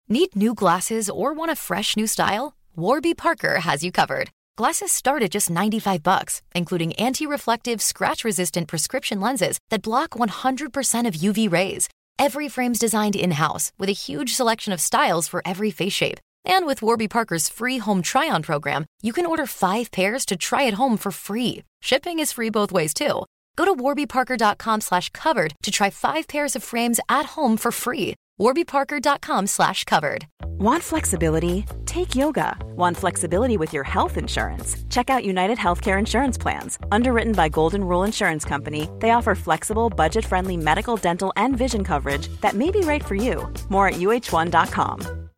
Need new glasses or want a fresh new style? Warby Parker has you covered. Glasses start at just $95, including anti-reflective, scratch-resistant prescription lenses that block 100% of UV rays. Every frame's designed in-house with a huge selection of styles for every face shape. And with Warby Parker's free home try-on program, you can order 5 pairs to try at home for free. Shipping is free both ways, too. Go to warbyparker.com/covered to try 5 pairs of frames at home for free. warbyparker.com/covered. Want flexibility? Take yoga. Want flexibility with your health insurance? Check out United Healthcare Insurance Plans. Underwritten by Golden Rule Insurance Company, they offer flexible, budget-friendly medical, dental, and vision coverage that may be right for you. More at uh1.com.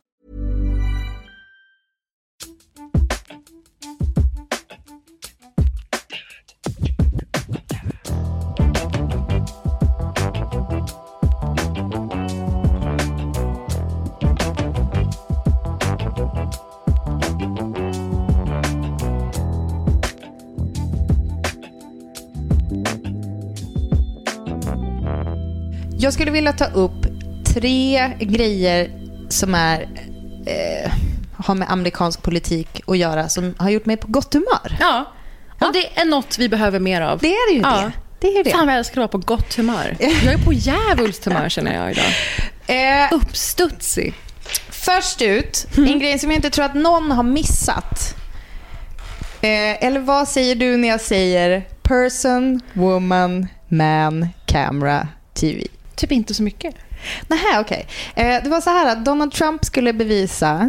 Jag skulle vilja ta upp 3 grejer som har med amerikansk politik att göra, som har gjort mig på gott humör. Ja, och det är något vi behöver mer av. Det är det ju det. Det är det. Fan vad jag älskar att vara på gott humör. Jag är på djävulskt humör känner jag idag. Uppstudsig. Först ut, en grej som jag inte tror att någon har missat. Eller vad säger du när jag säger person, woman, man, camera, TV? Typ inte så mycket. Nähä, okej. Det var så här att Donald Trump skulle bevisa...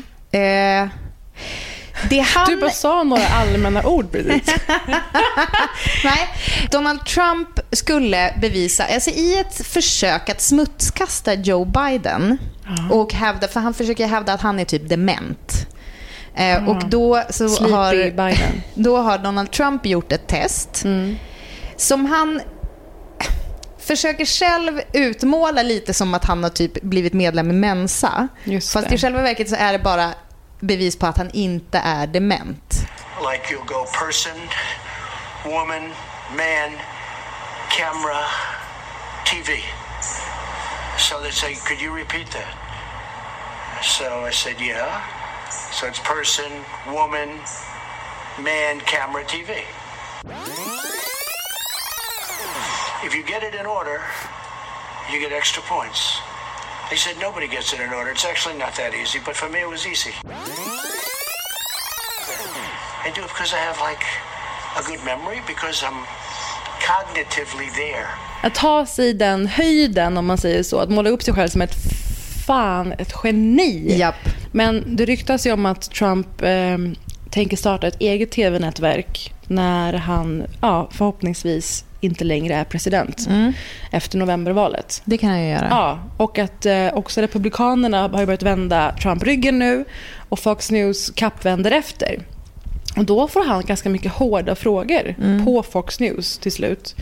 Du bara sa några allmänna ord precis. Nej, Donald Trump skulle bevisa, alltså i ett försök att smutskasta Joe Biden och hävda, för han försöker hävda att han är typ dement. Och då så har Donald Trump gjort ett test som han försöker själv utmåla lite som att han har typ blivit medlem i Mensa. Fast i själva verket så är det bara bevis på att han inte är dement. Like you'll go person, woman, man, camera, TV. So they say, could you repeat that? So I said, yeah. So it's person, woman, man, camera, TV. If you get it in order, you get extra points. He said nobody gets it in order. It's actually not that easy, but for me it was easy. I do it because I have like a good memory, because I'm cognitively there. Att ta sig i den höjden, om man säger så, att måla upp sig själv som ett geni. Japp. Men det ryktas ju om att Trump tänker starta ett eget tv-nätverk när han förhoppningsvis inte längre är president efter novembervalet. Det kan han ju göra. Ja, och att också republikanerna har börjat vända Trump ryggen nu och Fox News kappvänder efter. Och då får han ganska mycket hårda frågor på Fox News till slut.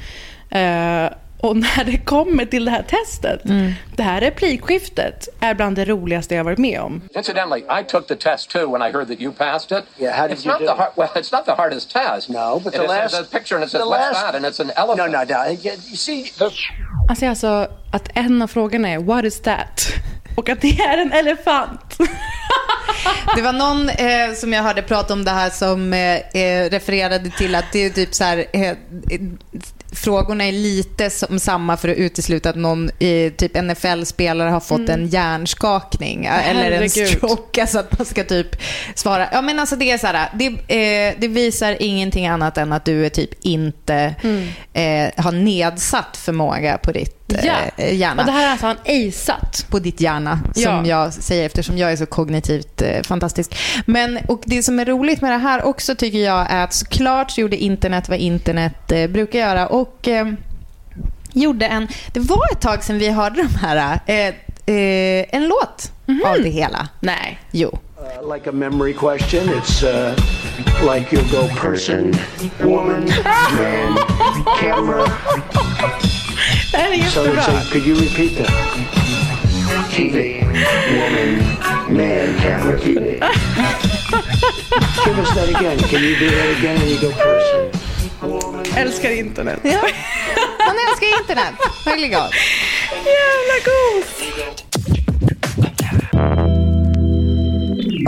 Och när det kommer till det här testet, det här replikskiftet är bland det roligaste jag varit med om. Incidentally, I took the test too when I heard that you passed it. Yeah, how did you do it? Well, it's not the hardest test. No, but the last... There's a picture and it says, what's that? And it's an elephant. No. You see... Alltså att en av frågorna är, what is that? Och att det är en elefant. Det var någon som jag hörde prata om det här som refererade till att det är typ så här... frågorna är lite som samma för att utesluta att någon typ NFL-spelare har fått en hjärnskakning eller en stroke, alltså att man ska typ svara. Ja, men alltså det är så här, det visar ingenting annat än att du är typ inte har nedsatt förmåga på ditt hjärna. Och det här är alltså han aceat på ditt hjärna, som jag säger, eftersom jag är så kognitivt fantastisk. Men, och det som är roligt med det här också tycker jag är att såklart gjorde internet vad internet brukar göra, och gjorde det var ett tag sedan vi hörde de här en låt av det hela. Nej. Jo. Like a memory question, it's like you'll go person, woman, man, camera. Det här är jättebra. So could you repeat that? TV, woman, man, camera, TV. Give us that again. Can you do that again when you go person? Älskar internet. Ja. Man älskar internet. Verkligen gott. Jävla god.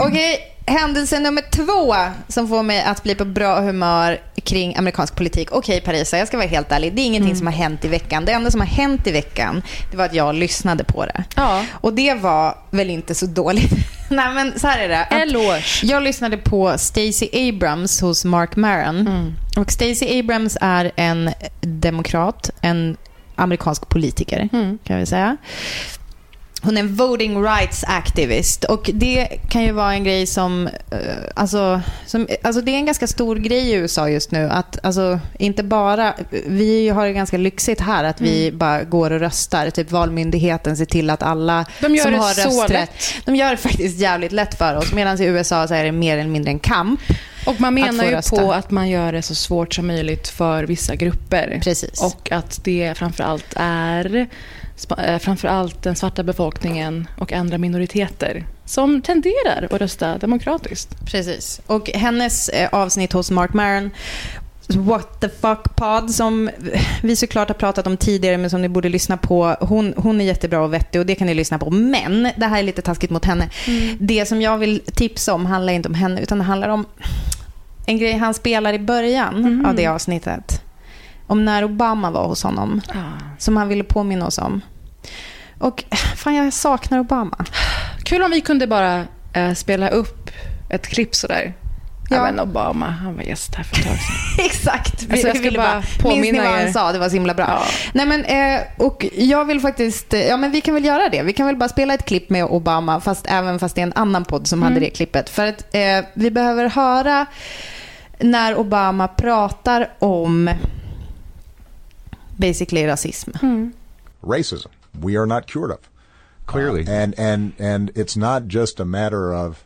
Okej, händelse nummer 2 som får mig att bli på bra humör kring amerikansk politik. Okej, Parisa, jag ska vara helt ärlig. Det är ingenting som har hänt i veckan. Det enda som har hänt i veckan, det var att jag lyssnade på det. Ja. Och det var väl inte så dåligt. Nej, men så här är det. Eloge. Jag lyssnade på Stacey Abrams hos Mark Maron. Och Stacey Abrams är en demokrat, en amerikansk politiker, kan vi säga. Hon är en voting rights activist, och det kan ju vara en grej som alltså det är en ganska stor grej i USA just nu, att alltså inte bara, vi har det ganska lyxigt här att vi bara går och röstar, typ valmyndigheten ser till att alla som har rösträtt, de gör det faktiskt jävligt lätt för oss, medan i USA så är det mer eller mindre en kamp. Och man menar ju på att man gör det så svårt som möjligt för vissa grupper. Precis. Och att det framförallt är den svarta befolkningen och andra minoriteter som tenderar att rösta demokratiskt. Precis. Och hennes avsnitt hos Mark Maron, What the fuck pod, som vi såklart har pratat om tidigare men som ni borde lyssna på. Hon är jättebra och vettig och det kan ni lyssna på. Men det här är lite taskigt mot henne. Det som jag vill tipsa om handlar inte om henne, utan det handlar om en grej han spelar i början av det avsnittet. Om när Obama var hos honom. Som han ville påminna oss om. Och fan, jag saknar Obama. Kul om vi kunde bara spela upp ett klipp sådär. Ja, men Obama, han var gäst här för ett tag sedan. Exakt. Alltså, jag skulle bara påminna vad han sa, det var så himla bra. Ja. Nej, men, och jag vill faktiskt, men vi kan väl göra det. Vi kan väl bara spela ett klipp med Obama, fast det är en annan podd som hade det klippet. För att vi behöver höra när Obama pratar om basically rasism. Racism, we are not cured of. Clearly. And it's not just a matter of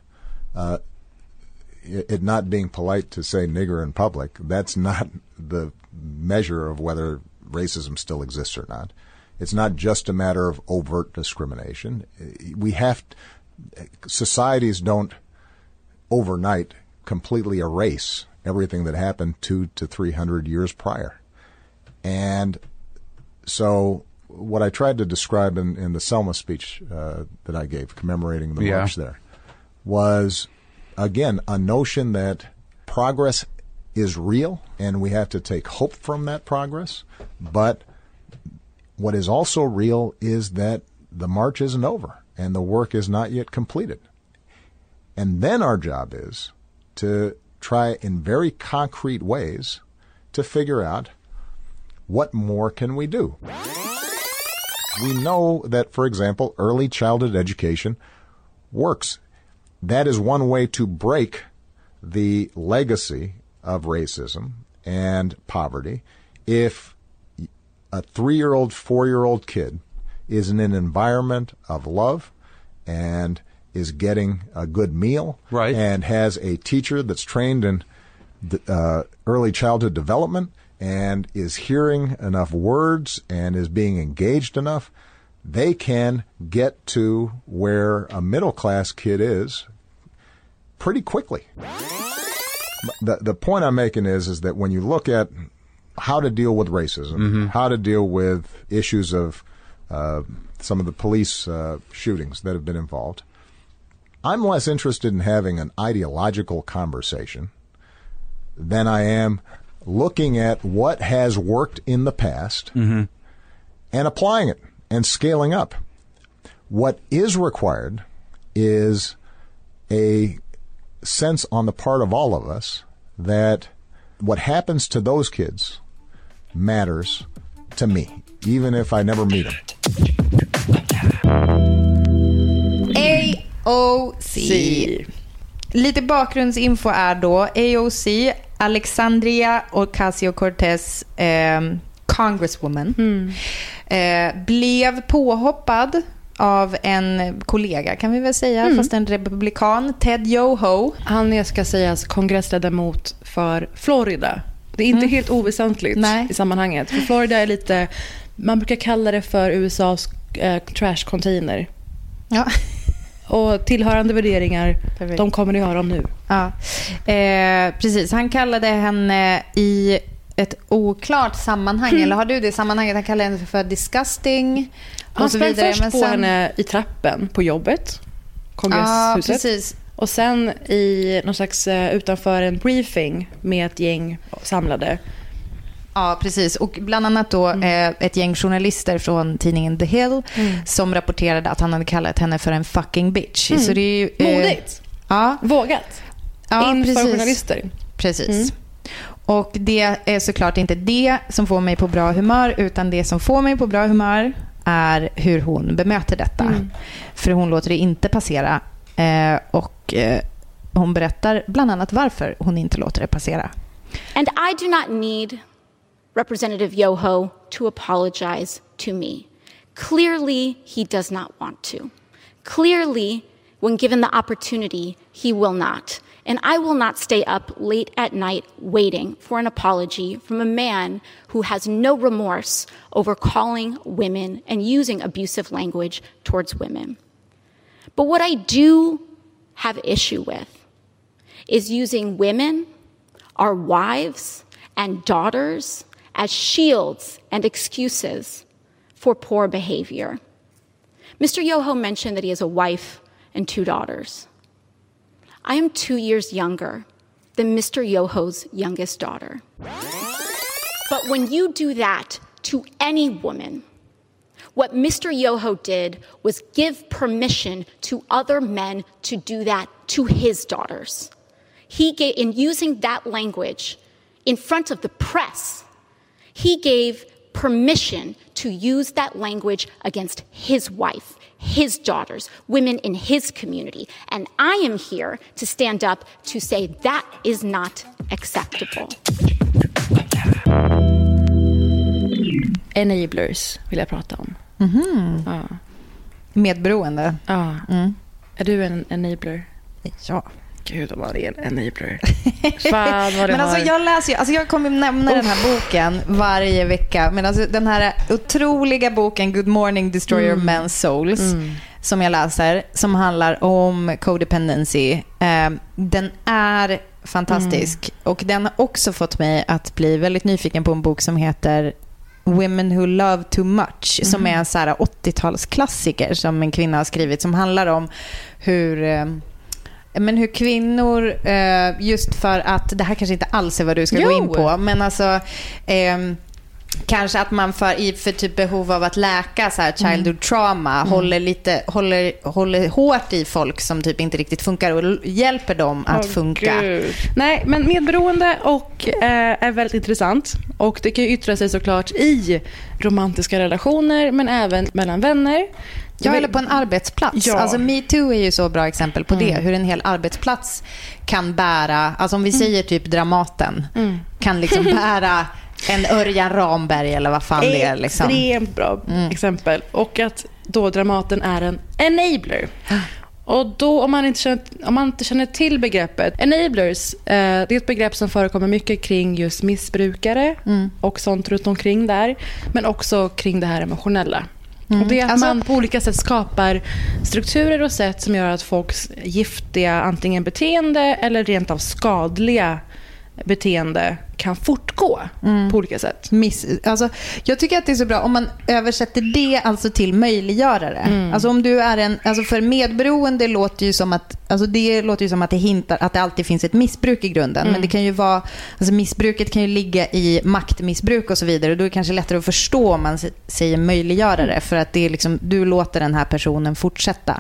it not being polite to say nigger in public. That's not the measure of whether racism still exists or not. It's not just a matter of overt discrimination. Societies don't overnight completely erase everything that happened 200 to 300 years prior. And so what I tried to describe in the Selma speech that I gave commemorating the march there was, again, a notion that progress is real and we have to take hope from that progress. But what is also real is that the march isn't over and the work is not yet completed. And then our job is to try in very concrete ways to figure out what more can we do. We know that, for example, early childhood education works. That is one way to break the legacy of racism and poverty. If a 3-year-old, 4-year-old kid is in an environment of love and is getting a good meal, right, and has a teacher that's trained in early childhood development and is hearing enough words and is being engaged enough, they can get to where a middle-class kid is pretty quickly. The point I'm making is that when you look at how to deal with racism, how to deal with issues of some of the police shootings that have been involved, I'm less interested in having an ideological conversation than I am looking at what has worked in the past and applying it and scaling up. What is required is a sense on the part of all of us that what happens to those kids matters to me, even if I never meet them. AOC. Lite bakgrundsinfo är då AOC, Alexandria Ocasio-Cortez, congresswoman, blev påhoppad av en kollega, kan vi väl säga, fast en republikan, Ted Yoho. Han är, ska sägas, kongressledamot för Florida. Det är inte helt oväsentligt i sammanhanget. För Florida är lite, man brukar kalla det för USAs trash container. Ja. Och tillhörande värderingar, de kommer ni höra om nu. Ja, precis. Han kallade henne i ett oklart sammanhang. Eller har du det sammanhanget? Han kallade henne för disgusting. Han sprang först på henne i trappen på jobbet. Kongresshuset. Ja, precis. Och sen i någon slags utanför en briefing med ett gäng samlade. Ja, precis. Och bland annat då ett gäng journalister från tidningen The Hill som rapporterade att han hade kallat henne för en fucking bitch. Så det är ju, modigt. Ja. Vågat. Ja, inför precis. journalister. Precis. Och det är såklart inte det som får mig på bra humör, utan det som får mig på bra humör är hur hon bemöter detta. För hon låter det inte passera. Och hon berättar bland annat varför hon inte låter det passera. And I do not need Representative Yoho to apologize to me. Clearly, he does not want to. Clearly, when given the opportunity, he will not. And I will not stay up late at night waiting for an apology from a man who has no remorse over calling women and using abusive language towards women. But what I do have issue with is using women, our wives and daughters, as shields and excuses for poor behavior. Mr. Yoho mentioned that he has a wife and 2 daughters. I am 2 years younger than Mr. Yoho's youngest daughter. But when you do that to any woman, what Mr. Yoho did was give permission to other men to do that to his daughters. He gave, in using that language in front of the press, he gave permission to use that language against his wife, his daughters, women in his community. And I am here to stand up to say that is not acceptable. Enablers vill jag prata om. Ja. Medberoende. Ja. Är du en enabler? Ja. Gud, vad är en enabler? Fan, vad det men alltså jag läser ju, alltså jag kommer nämna den här boken varje vecka, men alltså den här otroliga boken Good Morning Destroyer of Men's Souls som jag läser, som handlar om codependency, den är fantastisk och den har också fått mig att bli väldigt nyfiken på en bok som heter Women Who Love Too Much, som är en så här 80-talsklassiker som en kvinna har skrivit, som handlar om hur kvinnor, just för att det här kanske inte alls är vad du ska gå in på, men alltså kanske att man för typ behov av att läka så här childhood trauma håller hårt i folk som typ inte riktigt funkar och hjälper dem att funka. Gud. Nej, men medberoende och är väldigt intressant, och det kan ju yttra sig såklart i romantiska relationer, men även mellan vänner. Ja, eller på en arbetsplats. Ja. Alltså MeToo är ju så bra exempel på det. Hur en hel arbetsplats kan bära, alltså om vi säger typ Dramaten, kan liksom bära en Örjan Ramberg eller vad fan det är. Liksom. Extremt bra exempel. Och att då Dramaten är en enabler. Och då, om man inte känner till begreppet enablers, det är ett begrepp som förekommer mycket kring just missbrukare och sånt runt omkring där, men också kring det här emotionella. Och det är att man på olika sätt skapar strukturer och sätt som gör att folks giftiga antingen beteende eller rent av skadliga beteende kan fortgå på olika sätt. Alltså, jag tycker att det är så bra om man översätter det alltså till möjliggörare. Alltså om du är alltså för medberoende låter ju som att, alltså det låter ju som att det hintar att det alltid finns ett missbruk i grunden, men det kan ju vara, alltså missbruket kan ju ligga i maktmissbruk och så vidare, och då är det kanske lättare att förstå om man säger möjliggörare, för att det är liksom, du låter den här personen fortsätta.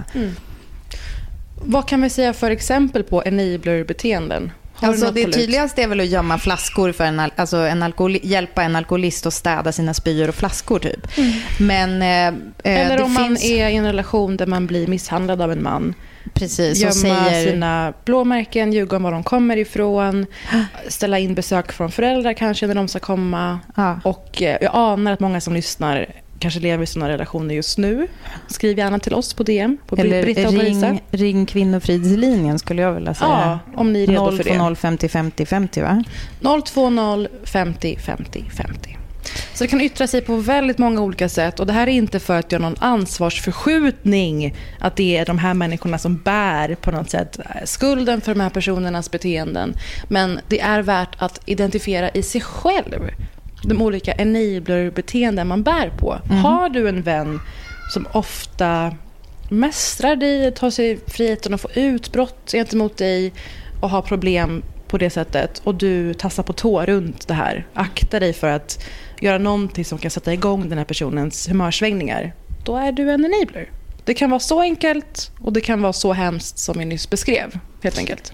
Vad kan vi säga för exempel på enabler-beteenden? Alltså det tydligaste är väl att gömma flaskor för hjälpa en alkoholist att städa sina spyor och flaskor typ. Men eller om man är i en relation där man blir misshandlad av en man. Precis, gömma och säger sina blåmärken, ljuga om var de kommer ifrån, ställa in besök från föräldrar kanske när de ska komma. Och jag anar att många som lyssnar kanske lever i sådana relationer just nu. Skriv gärna till oss på DM. På eller ring Kvinnofridslinjen skulle jag vilja säga. Ja, om ni är redo för det. 020 50 50 50, va? 020 50 50 50. Så det kan yttra sig på väldigt många olika sätt. Och det här är inte för att göra någon ansvarsförskjutning, att det är de här människorna som bär på något sätt skulden för de här personernas beteenden. Men det är värt att identifiera i sig själv de olika enabler-beteenden man bär på. Har du en vän som ofta mästrar dig, tar sig friheten att få utbrott gentemot dig och ha problem på det sättet, och du tassar på tå runt det här. Akta dig för att göra någonting som kan sätta igång den här personens humörsvängningar. Då är du en enabler. Det kan vara så enkelt och det kan vara så hemskt som jag nyss beskrev, helt enkelt.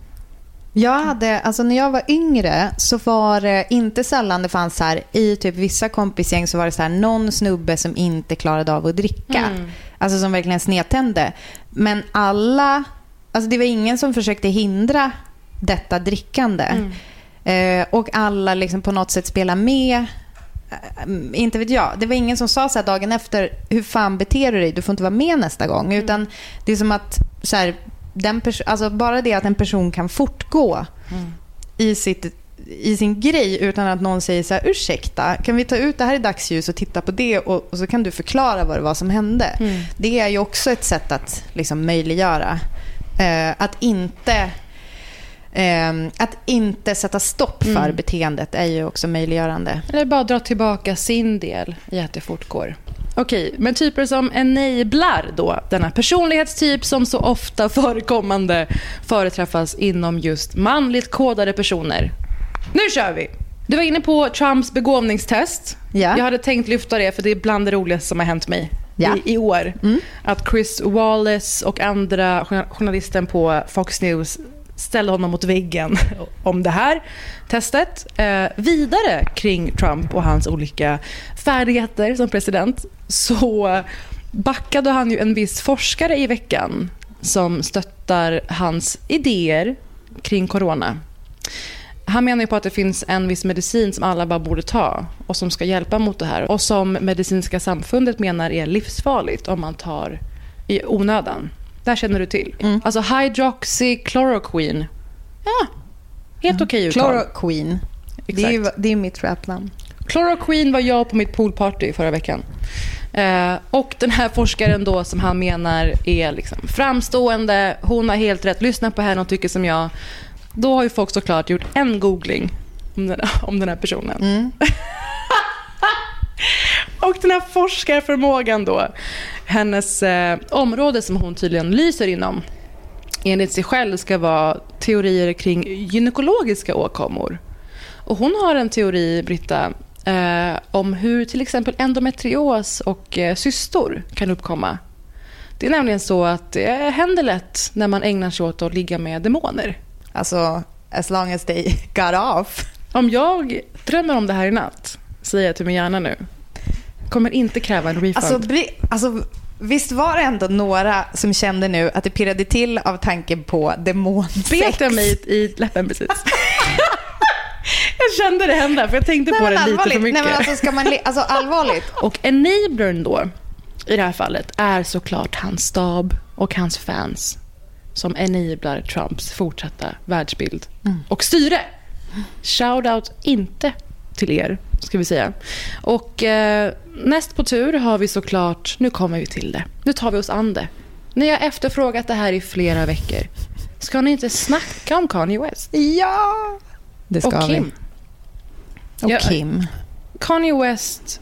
När jag var yngre så var det inte sällan det fanns här i typ vissa kompisgäng, så var det så här någon snubbe som inte klarade av att dricka. Alltså som verkligen snedtände. Men alla, alltså det var ingen som försökte hindra detta drickande. Och alla liksom på något sätt spela med. Inte vet jag. Det var ingen som sa så här dagen efter, hur fan beter du dig? Du får inte vara med nästa gång. Utan det är som att så här, alltså bara det att en person kan fortgå i sin grej utan att någon säger så här, ursäkta, kan vi ta ut det här i dagsljus och titta på det, och så kan du förklara vad det var som hände. Det är ju också ett sätt att liksom möjliggöra att inte sätta stopp för beteendet är ju också möjliggörande. Eller bara dra tillbaka sin del i att det fortgår. Okej, men typer som enablar då, denna personlighetstyp som så ofta förekommande företräffas inom just manligt kodade personer. Nu kör vi! Du var inne på Trumps begåvningstest. Ja. Jag hade tänkt lyfta det för det är bland det roligaste som har hänt mig i år. Att Chris Wallace och andra journalisten på Fox News ställde honom mot väggen om det här testet. Vidare kring Trump och hans olika färdigheter som president, så backade han ju en viss forskare i veckan som stöttar hans idéer kring corona. Han menar ju på att det finns en viss medicin som alla bara borde ta och som ska hjälpa mot det här, och som medicinska samfundet menar är livsfarligt om man tar i onödan. Där känner du till. Alltså hydroxychloroquine. Ja, helt okej uttal. Chloroquine. Det är mitt rapnamn. Chloroquine var jag på mitt poolparty förra veckan. Och den här forskaren då som han menar är liksom framstående, hon har helt rätt, lyssna på henne och tycker som jag. Då har ju folk såklart gjort en googling om den här personen. Och den här forskarförmågan då, hennes område som hon tydligen lyser inom, enligt sig själv ska vara teorier kring gynekologiska åkommor. Och hon har en teori, Britta, om hur till exempel endometrios och cystor kan uppkomma. Det är nämligen så att det händer lätt när man ägnar sig åt att ligga med demoner. Alltså, as long as they got off. Om jag drömmer om det här i natt, säger jag till min hjärna nu, kommer inte kräva en refund. Alltså, visst var det ändå några som kände nu att det pirrade till av tanken på demonsex? Bet jag mig i läppen precis. Jag kände det hända, för jag tänkte på det lite för mycket. Nej, men alltså, ska man allvarligt. Och enablern då, i det här fallet, är såklart hans stab och hans fans som enablar Trumps fortsatta världsbild och styre. Shoutout inte till er, ska vi säga. Och näst på tur har vi såklart, nu kommer vi till det. Nu tar vi oss an det. Ni har efterfrågat det här i flera veckor. Ska ni inte snacka om Kanye West? Ja, det ska och Kim. Vi. Och Kim. Kanye West.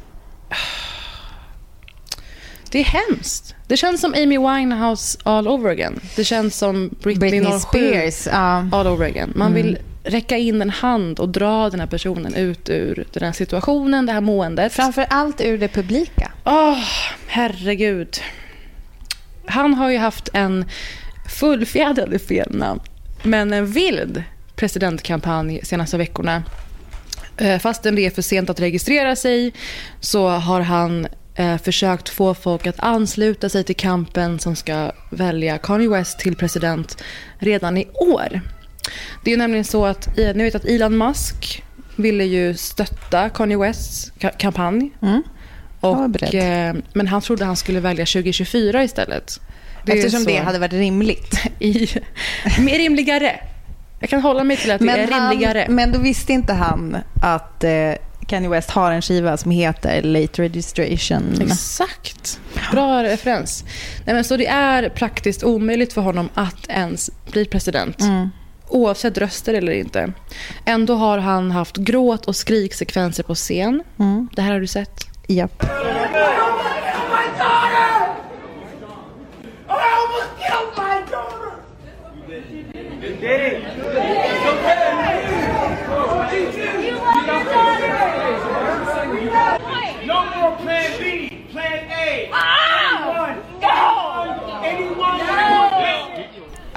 Det är hemskt. Det känns som Amy Winehouse all over again. Det känns som Britney Spears all over again. Man vill räcka in en hand och dra den här personen ut ur den här situationen, det här måendet. Framför allt ur det publika. Herregud. Han har ju haft en fullfjädrad fel namn, men en vild presidentkampanj senaste veckorna. Fastän det är för sent att registrera sig så har han försökt få folk att ansluta sig till kampen som ska välja Kanye West till president redan i år. Det är ju nämligen så att ni vet att Elon Musk ville ju stötta Kanye Wests kampanj. Men han trodde han skulle välja 2024 istället. Eftersom det hade varit rimligt. Mer rimligare. Jag kan hålla mig till att det är rimligare. Men då visste inte han att Kanye West har en skiva som heter Late Registration. Exakt. Bra referens. Nej, men så det är praktiskt omöjligt för honom att ens bli president. Oavsett röster eller inte. Ändå har han haft gråt- och skriksekvenser på scen. Det här har du sett? Japp.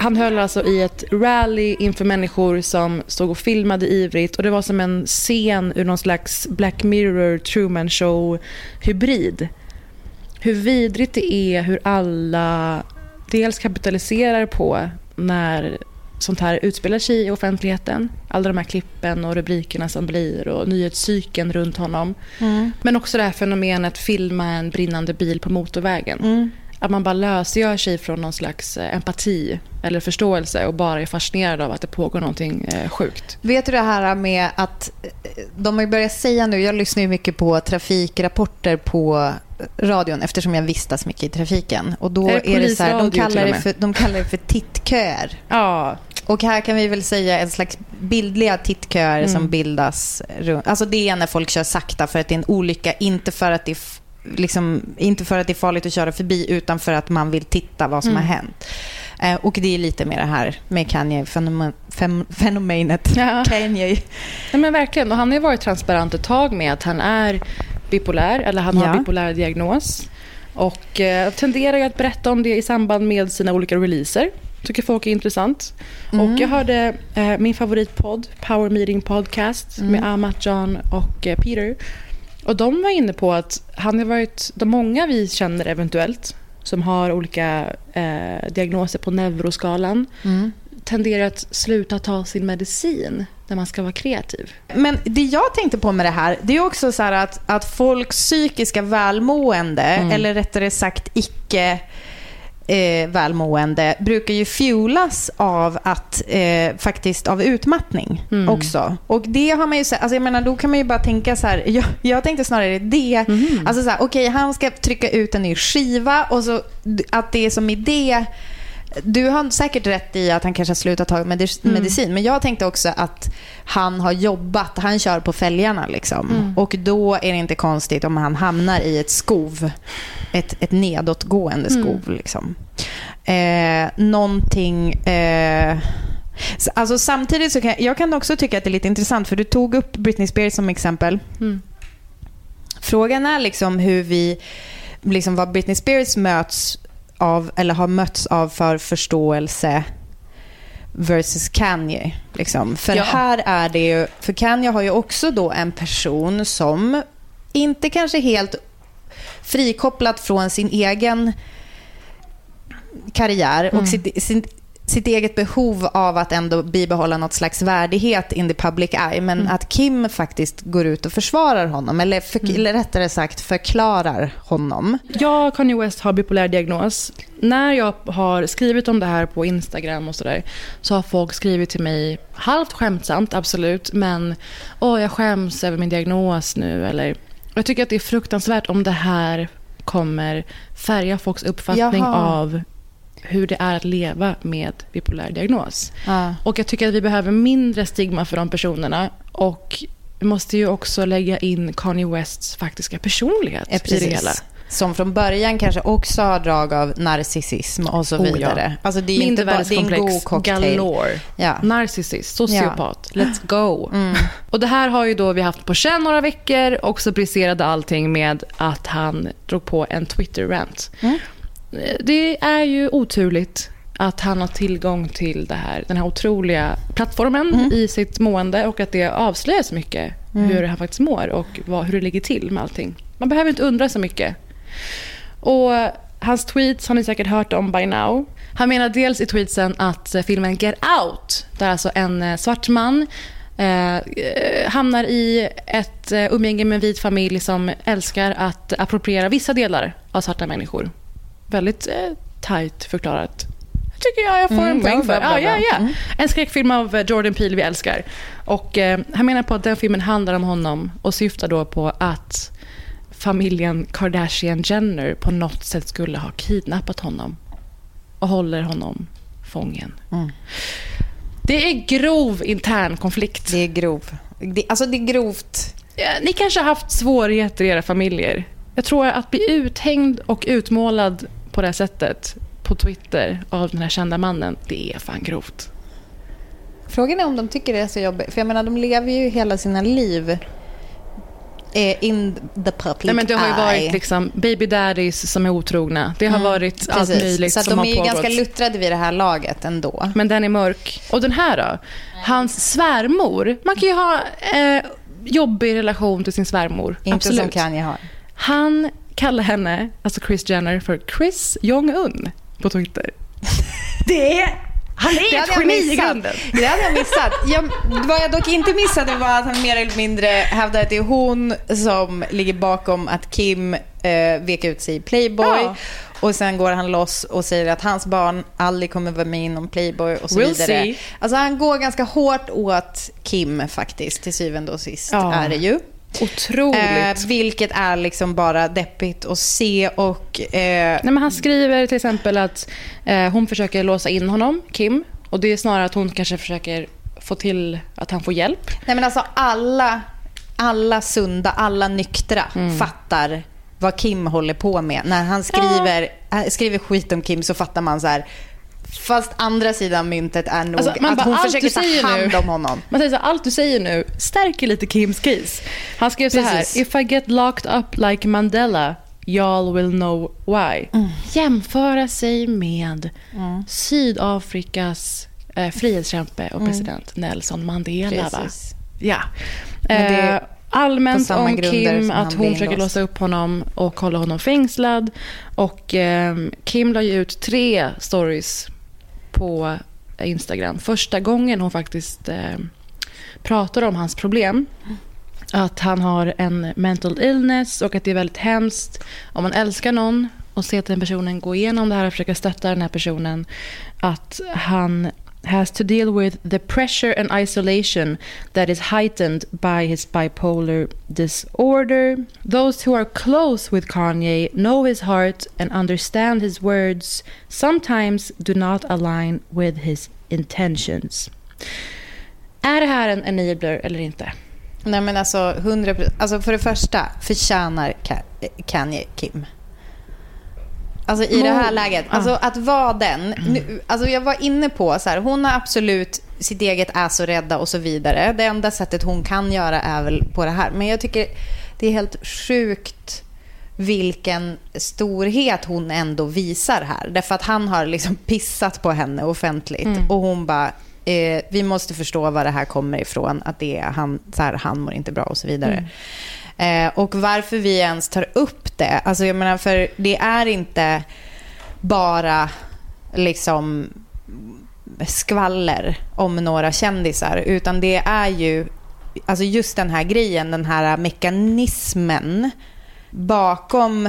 Han höll alltså i ett rally inför människor som stod och filmade ivrigt. Och det var som en scen ur någon slags Black Mirror, Truman Show-hybrid. Hur vidrigt det är, hur alla dels kapitaliserar på när sånt här utspelar sig i offentligheten. Alla de här klippen och rubrikerna som blir och nyhetscykeln runt honom. Men också det här fenomenet filma en brinnande bil på motorvägen. Att man bara lösgör sig från någon slags empati eller förståelse och bara är fascinerad av att det pågår någonting sjukt. Vet du det här med att de har börjat säga nu, jag lyssnar ju mycket på trafikrapporter på radion eftersom jag vistas mycket i trafiken. Och då är det så här, de kallar det för tittköer. Ja. Och här kan vi väl säga en slags bildliga tittköer som bildas runt. Alltså det är när folk kör sakta för att det är en olycka, inte för att det är farligt att köra förbi utan för att man vill titta vad som har hänt. Och det är lite mer det här med Kanye-fenomenet. Ja. Kanye. Ja, men verkligen. Och han har varit transparent ett tag med att han är bipolär, eller han har bipolär diagnos. Och tenderar att berätta om det i samband med sina olika releaser. Tycker folk är intressant. Och jag hörde min favoritpodd, Power Meeting Podcast, med Amat, John och Peter. Och de var inne på att han har varit, de många vi känner eventuellt som har olika diagnoser på neuroskalan tenderar att sluta ta sin medicin när man ska vara kreativ. Men det jag tänkte på med det här, det är också så här att folks psykiska välmående, eller rättare sagt icke välmående, brukar ju fuelas av att faktiskt av utmattning också. Och det har man ju sett, alltså jag menar, då kan man ju bara tänka så här, jag tänkte snarare det, alltså så här, okej, han ska trycka ut en ny skiva och så att det är som idé. Du har säkert rätt i att han kanske har slutat ta medicin, men jag tänkte också att han har jobbat, han kör på fälgarna liksom. Och då är det inte konstigt om han hamnar i ett skov, ett nedåtgående skov liksom. Alltså samtidigt så jag kan också tycka att det är lite intressant, för du tog upp Britney Spears som exempel. Frågan är liksom hur vi liksom vad Britney Spears möts av eller har mötts av för förståelse versus Kanye liksom. För här är det ju, för Kanye har ju också då en person som inte kanske helt frikopplat från sin egen karriär och sitt eget behov av att ändå bibehålla något slags värdighet in the public eye, men att Kim faktiskt går ut och försvarar honom eller rättare sagt förklarar honom. Jag, Kanye West, har bipolär diagnos. När jag har skrivit om det här på Instagram och sådär, så har folk skrivit till mig halvt skämtsamt, absolut, men jag skäms över min diagnos nu, eller jag tycker att det är fruktansvärt om det här kommer färga folks uppfattning av hur det är att leva med bipolär diagnos. Och jag tycker att vi behöver mindre stigma för de personerna, och vi måste ju också lägga in Kanye Wests faktiska personlighet i det hela. Som från början kanske också har drag av narcissism och så vidare. Ja. Alltså det är inte bara en god cocktail. Galore. Ja. Narcissist, sociopat. Let's go. Och det här har ju då vi haft på känn några veckor, och så briserade allting med att han drog på en Twitter-rant. Det är ju oturligt att han har tillgång till den här otroliga plattformen i sitt mående, och att det avslöjas mycket hur han faktiskt mår och hur det ligger till med allting. Man behöver inte undra så mycket. Och hans tweets har ni säkert hört om by now. Han menar dels i tweetsen att filmen Get Out, där alltså en svart man hamnar i ett umgänge med en vit familj som älskar att appropriera vissa delar av svarta människor. Väldigt tajt förklarat. Tycker jag får en poäng för. En skräckfilm av Jordan Peele vi älskar. Och han menar på att den filmen handlar om honom och syftar då på att familjen Kardashian-Jenner på något sätt skulle ha kidnappat honom och håller honom fången. Det är grov intern konflikt. Det är grov. Det är grovt. Ni kanske har haft svårigheter i era familjer. Jag tror att bli uthängd och utmålad på det här sättet på Twitter av den här kända mannen, det är fan grovt. Frågan är om de tycker det är så jobbigt. För jag menar, de lever ju hela sina liv in the public Nej, men det har ju eye. varit liksom baby daddies som är otrogna. Det har varit allt möjligt så att som har de är pågått. ganska luttrade vid det här laget ändå. Men den är mörk. Och den här då? Hans svärmor. Man kan ju ha jobbig relation till sin svärmor. Inte absolut. som Kanye har. Han kallar henne, alltså Kris Jenner, för Chris Jong-Un på Twitter. Han är ett geni i grunden. Det hade jag missat. Vad jag dock inte missade var att han mer eller mindre hävdade att det är hon som ligger bakom att Kim vek ut sig i Playboy. Ja. Och sen går han loss och säger att hans barn aldrig kommer vara med inom Playboy och så vidare. See. Alltså han går ganska hårt åt Kim faktiskt, till syvende och sist är det ju. Otroligt. Vilket är liksom bara deppigt att se. Och Nej, men han skriver till exempel att hon försöker låsa in honom, Kim. Och det är snarare att hon kanske försöker få till att han får hjälp. Nej, men alltså alla sunda, alla nyktra fattar vad Kim håller på med. När han skriver skit om Kim så fattar man så här. Fast andra sidan myntet är nog att hon försöker ta hand om honom. Man säger så här, allt du säger nu stärker lite Kims case. Han skrev så här: if I get locked up like Mandela, y'all will know why. Jämföra sig med Sydafrikas frihetskämpe och president Nelson Mandela. Va? Ja. Allmänt om Kim, att hon försöker låsa upp honom och hålla honom fängslad. Och Kim la ju ut 3 stories på Instagram. Första gången hon faktiskt pratar om hans problem. Att han har en mental illness och att det är väldigt hemskt om man älskar någon och ser att den personen går igenom det här och försöker stötta den här personen. Att han has to deal with the pressure and isolation that is heightened by his bipolar disorder. Those who are close with Kanye know his heart and understand his words, sometimes do not align with his intentions. Är det här en enabler eller inte? Nej, men alltså 100%. Alltså för det första förtjänar Kanye Kim. Alltså i det här läget, alltså att vara den nu, alltså jag var inne på så här, hon har absolut sitt eget ass och rädda och så vidare. Det enda sättet hon kan göra är väl på det här. Men jag tycker det är helt sjukt vilken storhet hon ändå visar här. Därför att han har liksom pissat på henne offentligt och hon bara vi måste förstå var det här kommer ifrån, att det är han, så här, han mår inte bra och så vidare. Och varför vi ens tar upp det, alltså jag menar, för det är inte bara liksom skvaller om några kändisar, utan det är ju alltså just den här grejen, den här mekanismen bakom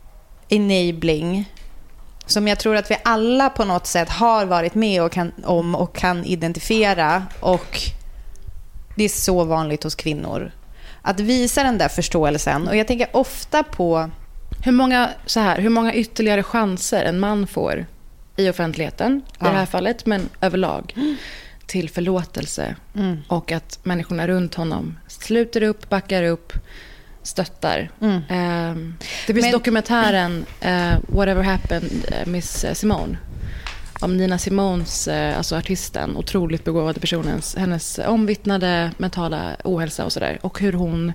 enabling som jag tror att vi alla på något sätt har varit med och kan identifiera, och det är så vanligt hos kvinnor att visa den där förståelsen. Och jag tänker ofta på hur många ytterligare chanser en man får i offentligheten i det här fallet, men överlag till förlåtelse och att människorna runt honom sluter upp, backar upp, stöttar. Det finns dokumentären Whatever Happened, Miss Simone, om Nina Simones, alltså artisten, otroligt begåvade personens, hennes omvittnade mentala ohälsa och sådär, och hur hon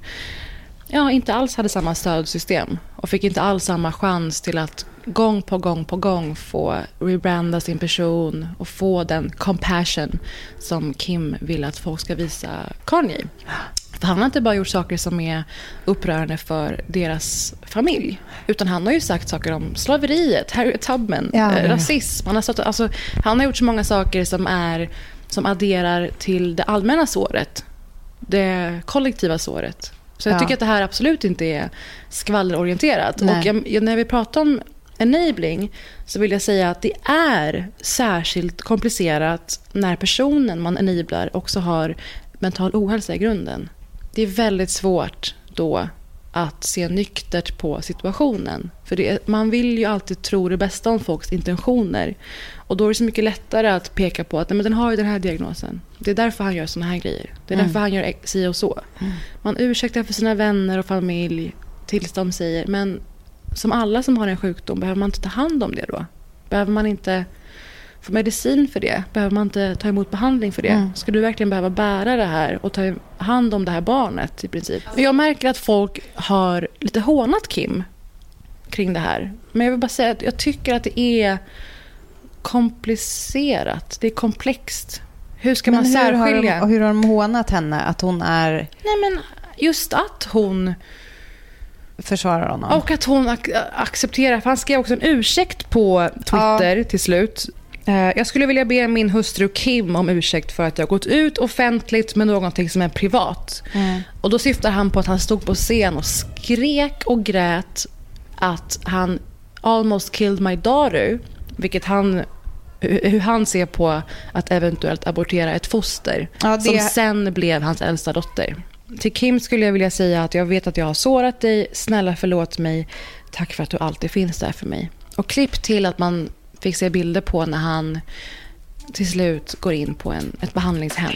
inte alls hade samma stödsystem och fick inte alls samma chans till att gång på gång få rebranda sin person och få den compassion som Kim vill att folk ska visa Kanye. För han har inte bara gjort saker som är upprörande för deras familj, utan han har ju sagt saker om slaveriet, Harriet Tubman, rasism. Han har gjort så många saker som adderar till det allmänna såret, det kollektiva såret. Så jag tycker att det här absolut inte är skvallerorienterat. Nej. Och när vi pratar om enabling så vill jag säga att det är särskilt komplicerat när personen man enablar också har mental ohälsa i grunden. Det är väldigt svårt då att se nyktert på situationen. För man vill ju alltid tro det bästa om folks intentioner. Och då är det så mycket lättare att peka på att men den har ju den här diagnosen. Det är därför han gör såna här grejer. Det är därför han gör si och så. Man ursäktar för sina vänner och familj tills de säger, men som alla som har en sjukdom, behöver man inte ta hand om det då? Behöver man inte få medicin för det? Behöver man inte ta emot behandling för det? Ska du verkligen behöva bära det här och hand om det här barnet i princip. Jag märker att folk har lite hånat Kim kring det här. Men jag vill bara säga att jag tycker att det är komplicerat. Det är komplext. Hur ska man särskilja? Hur har de hånat henne? Att hon är... Nej, men just att hon försvarar honom. Och att hon accepterar. För han skrev också en ursäkt på Twitter till slut. Jag skulle vilja be min hustru Kim om ursäkt för att jag gått ut offentligt med någonting som är privat. Och då syftar han på att han stod på scen och skrek och grät att han almost killed my daughter, vilket hur han ser på att eventuellt abortera ett foster som sen blev hans äldsta dotter. Till Kim skulle jag vilja säga att jag vet att jag har sårat dig. Snälla förlåt mig. Tack för att du alltid finns där för mig. Och klipp till att man fick se bilder på när han till slut går in på ett behandlingshem.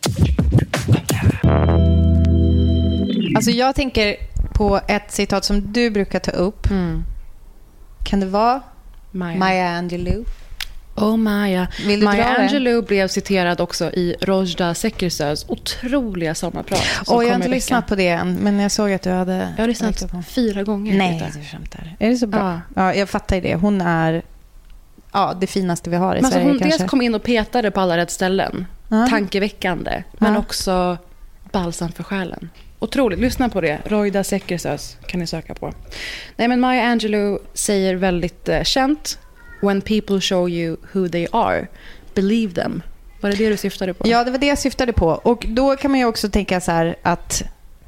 Alltså jag tänker på ett citat som du brukar ta upp. Kan det vara Maya Angelou? Maya. Maya Angelou blev citerad också i Rojda Sekersös otroliga sommarprat. Jag har inte lyssnat på det än, men jag såg att du hade... Jag har lyssnat 4 gånger. Nej, du skämtar. Är det så bra? Ja, jag fattar det. Hon är det finaste vi har i Sverige. Hon dels kom in och petade på alla rätt ställen. Tankeväckande. Men också balsam för själen. Otroligt. Lyssna på det. Rojda Sekersös kan ni söka på. Nej, men Maya Angelou säger väldigt känt: when people show you who they are, believe them. Var det du syftade på? Ja, det var det jag syftade på. Och då kan man ju också tänka så här att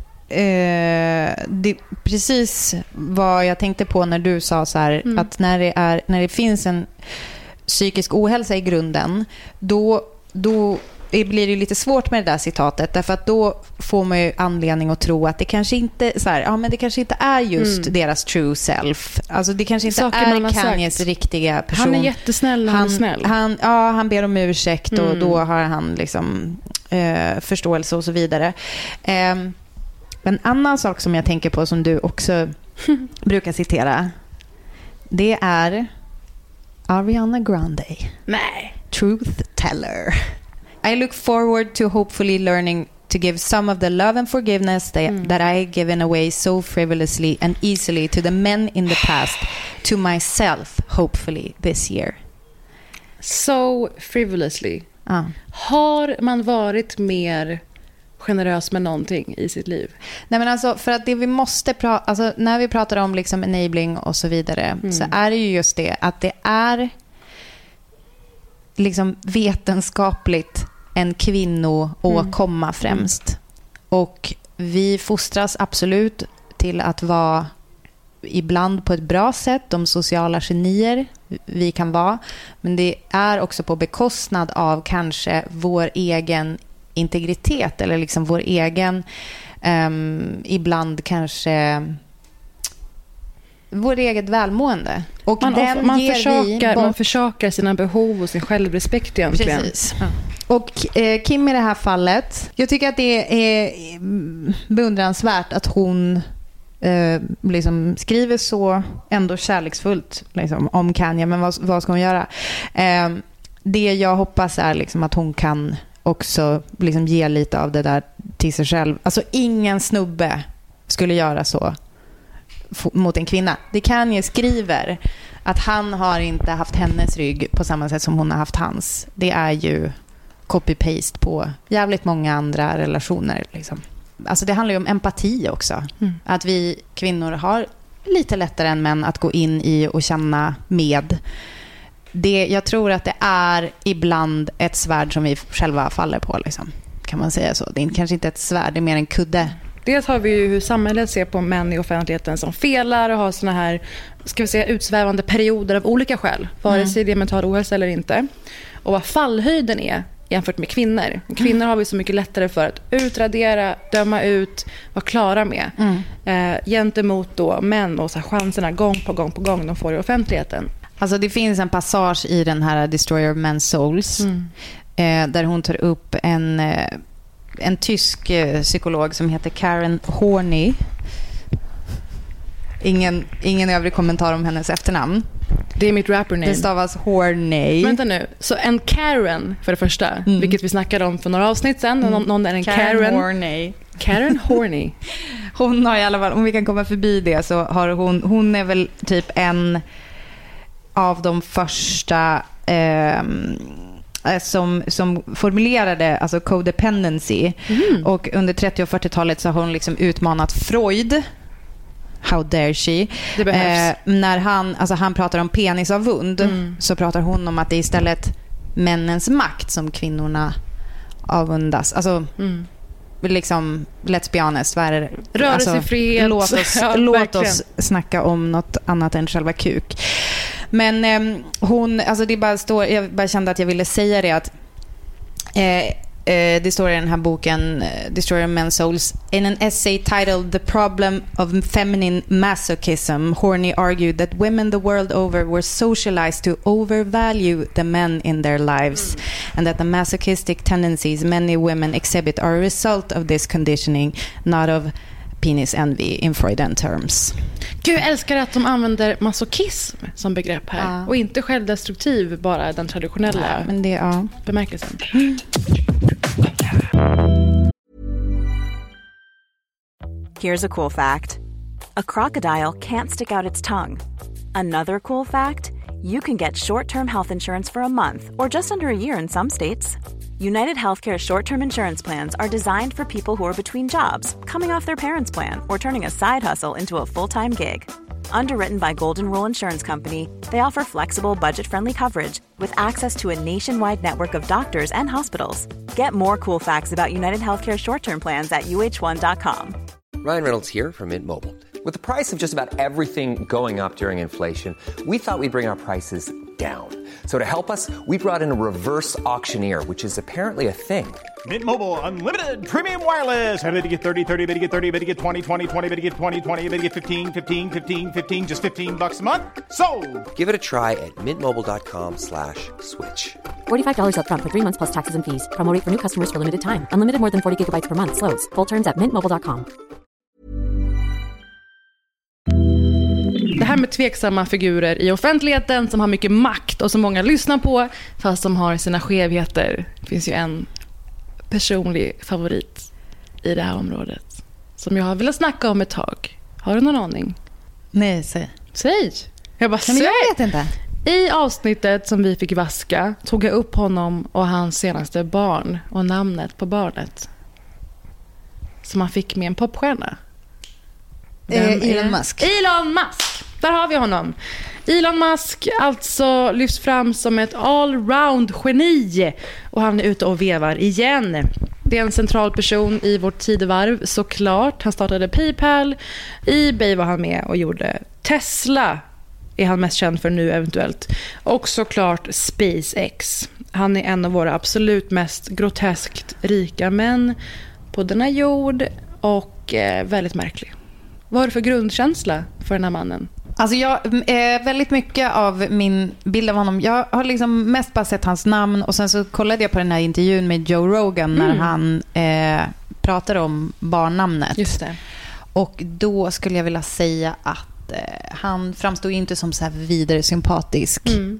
det precis vad jag tänkte på när du sa så här att när det finns en psykisk ohälsa i grunden, då blir det lite svårt med det där citatet, därför att då får man ju anledning att tro att det kanske inte så här, men det kanske inte är just deras true self. Alltså det kanske inte är Kanyes riktiga person. Han är jättesnäll, han är snäll. Han ber om ursäkt och då har han liksom förståelse och så vidare. En annan sak som jag tänker på som du också brukar citera, det är Ariana Grande. Nej. Truth teller. I look forward to hopefully learning to give some of the love and forgiveness that I have given away so frivolously and easily to the men in the past, to myself, hopefully this year. So frivolously. Har man varit mer generös med någonting i sitt liv? Nej, men alltså, för att det vi måste alltså när vi pratar om liksom enabling och så vidare, så är det ju just det att det är liksom vetenskapligt en kvinnoåkomma främst. Och vi fostras absolut till att vara ibland på ett bra sätt de sociala genier vi kan vara, men det är också på bekostnad av kanske vår egen integritet eller liksom vår egen ibland kanske vår eget välmående. Och man försakar sina behov och sin självrespekt egentligen. Precis. Ja. Och Kim i det här fallet, jag tycker att det är beundransvärt att hon liksom skriver så ändå kärleksfullt liksom, om Kanye, men vad ska hon göra? Det jag hoppas är liksom att hon kan också liksom ge lite av det där till sig själv. Alltså ingen snubbe skulle göra så mot en kvinna. Det Kanye skriver att han har inte haft hennes rygg på samma sätt som hon har haft hans. Det är ju copy-paste på jävligt många andra relationer liksom. Alltså det handlar ju om empati också. Att vi kvinnor har lite lättare än män att gå in i och känna med. Jag tror att det är ibland ett svärd som vi själva faller på liksom. Kan man säga så. Det är kanske inte ett svärd, det är mer en kudde. Dels har vi ju hur samhället ser på män i offentligheten som felar och har såna här, ska vi säga, utsvävande perioder av olika skäl. Vare sig det är mental ohälsa eller inte. Och vad fallhöjden är jämfört med kvinnor. Kvinnor har vi så mycket lättare för att utradera, döma ut, vara klara med. Gentemot då män och så här chanserna gång på gång de får i offentligheten. Alltså det finns en passage i den här Destroyer of Men's Souls där hon tar upp en tysk psykolog som heter Karen Horney. Ingen övrig kommentar om hennes efternamn. Det är mitt rappername. Det stavas Horney. Vänta nu. Så en Karen för det första, vilket vi snackade om för några avsnitt sedan. Någon är en Karen Horney. Karen Horney. Hon har i alla fall, om vi kan komma förbi det, så har hon är väl typ en av de första som formulerade alltså codependency. Och under 30- och 40-talet så har hon liksom utmanat Freud. How dare she? Det behövs. När han pratar om penisavund, så pratar hon om att det är istället männens makt som kvinnorna avundas. Alltså liksom, let's be honest, vad är det? Rörelsefrihet. Låt oss snacka om något annat än själva kuk. Men hon, alltså det bara står, jag bara kände att jag ville säga det, att det står i den här boken Destroyer of Men's Souls, in an essay titled The Problem of Feminine Masochism, Horney argued that women the world over were socialized to overvalue the men in their lives, and that the masochistic tendencies many women exhibit are a result of this conditioning, not of penis envy in Freudian terms. Gud, jag älskar att de använder masochism som begrepp här. Och inte självdestruktiv, bara den traditionella bemärkelsen. Here's a cool fact. A crocodile can't stick out its tongue. Another cool fact, you can get short-term health insurance for a month or just under a year in some states. United Healthcare short-term insurance plans are designed for people who are between jobs, coming off their parents' plan, or turning a side hustle into a full-time gig. Underwritten by Golden Rule Insurance Company, they offer flexible, budget-friendly coverage with access to a nationwide network of doctors and hospitals. Get more cool facts about United Healthcare short-term plans at uh1.com. Ryan Reynolds here from Mint Mobile. With the price of just about everything going up during inflation, we thought we'd bring our prices down. So to help us, we brought in a reverse auctioneer, which is apparently a thing. Mint Mobile Unlimited Premium Wireless. How to get 30, 30, bit to get 30, bit to get 20, 20, 20, bit to get 20, 20, bit to get 15, 15, 15, 15, just $15 a month? Sold! Give it a try at mintmobile.com/switch. $45 up front for 3 months plus taxes and fees. Promo rate for new customers for limited time. Unlimited more than 40 gigabytes per month. Slows full terms at mintmobile.com. Det här med tveksamma figurer i offentligheten som har mycket makt och som många lyssnar på fast de har sina skevheter. Det finns ju en personlig favorit i det här området som jag har velat snacka om ett tag. Har du någon aning? Nej, säg. Jag bara, men jag vet inte. I avsnittet som vi fick vaska tog jag upp honom och hans senaste barn och namnet på barnet som han fick med en popstjärna. Elon Musk. Elon Musk. Där har vi honom. Elon Musk alltså lyfts fram som ett allround geni och han är ute och vevar igen. Det är en central person i vårt tidevarv såklart. Han startade PayPal, eBay var han med och gjorde. Tesla är han mest känd för nu eventuellt. Och såklart SpaceX. Han är en av våra absolut mest groteskt rika män på denna jord och väldigt märklig. Vad har du för grundkänsla för den här mannen? Alltså väldigt mycket av min bild av honom, jag har liksom mest bara sett hans namn och sen så kollade jag på den här intervjun med Joe Rogan när han pratade om barnnamnet. Just det. Och då skulle jag vilja säga att han framstod inte som så här vidare sympatisk.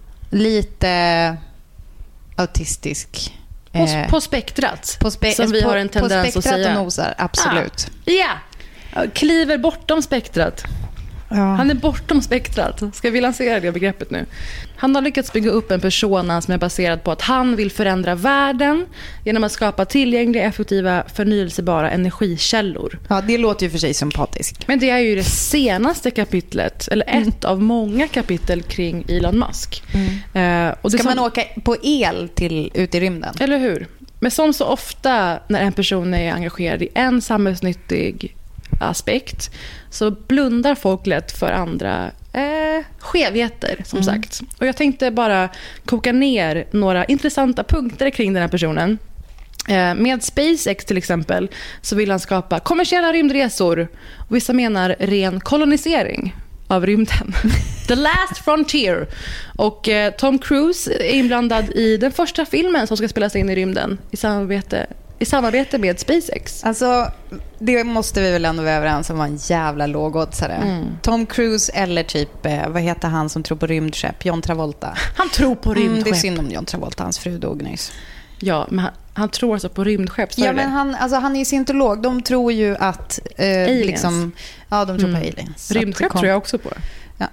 Lite autistisk. På spektrat. Som vi har en tendens att säga. På spektrat och nosar, absolut. Ja. Kliver bortom spektrat. Ja. Han är bortom spektrat. Ska vi lansera det begreppet nu? Han har lyckats bygga upp en persona som är baserad på att han vill förändra världen genom att skapa tillgängliga, effektiva, förnyelsebara energikällor. Ja, det låter ju för sig sympatiskt. Men det är ju det senaste kapitlet, eller ett av många kapitel kring Elon Musk. Och ska man åka på el ut i rymden? Eller hur? Men som så ofta när en person är engagerad i en samhällsnyttig aspekt så blundar folk lätt för andra skevheter som sagt. Och jag tänkte bara koka ner några intressanta punkter kring den här personen. Med SpaceX till exempel så vill han skapa kommersiella rymdresor och vissa menar ren kolonisering av rymden. The Last Frontier. Och Tom Cruise är inblandad i den första filmen som ska spelas in i rymden i samarbete i samarbete med SpaceX. Alltså, det måste vi väl ändå vara överens om var en jävla lågoddsare. Tom Cruise eller typ, vad heter han som tror på rymdskepp? John Travolta. Han tror på rymdskepp. Det är synd om John Travolta, hans fru dog nyss. Ja, men han tror alltså på rymdskepp. Ja, men han är ju scientolog. De tror ju att... aliens. Liksom, ja, de tror på aliens. Rymdskepp tror jag också på. Ja.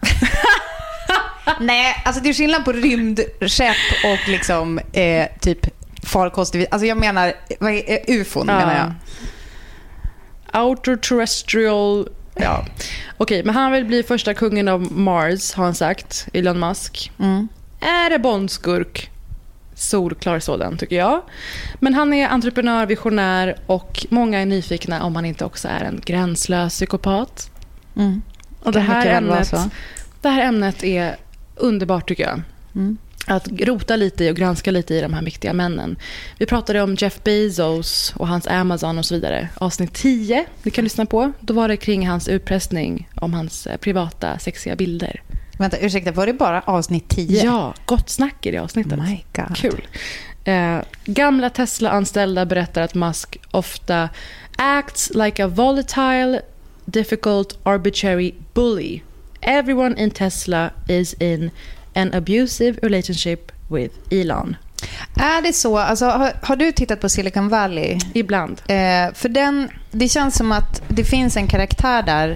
Nej, alltså det är skillnad på rymdskepp och liksom typ farkost. Alltså jag menar, vad är UFOn menar jag. Outer terrestrial. Ja. Okej, men han vill bli första kungen av Mars, har han sagt, Elon Musk. Är det bondskurk? Solklar sådan, tycker jag. Men han är entreprenör, visionär och många är nyfikna om han inte också är en gränslös psykopat. Och det här ämnet är underbart, tycker jag. Att rota lite i och granska lite i de här mäktiga männen. Vi pratade om Jeff Bezos och hans Amazon och så vidare. Avsnitt 10, ni kan lyssna på. Då var det kring hans utpressning om hans privata sexiga bilder. Vänta, ursäkta, var det bara avsnitt 10? Ja, gott snack i det avsnittet. Oh my God. Kul. Gamla Tesla-anställda berättar att Musk ofta acts like a volatile, difficult, arbitrary bully. Everyone in Tesla is in an abusive relationship with Elon. Är det så? Alltså, har du tittat på Silicon Valley? Ibland. För det känns som att det finns en karaktär där.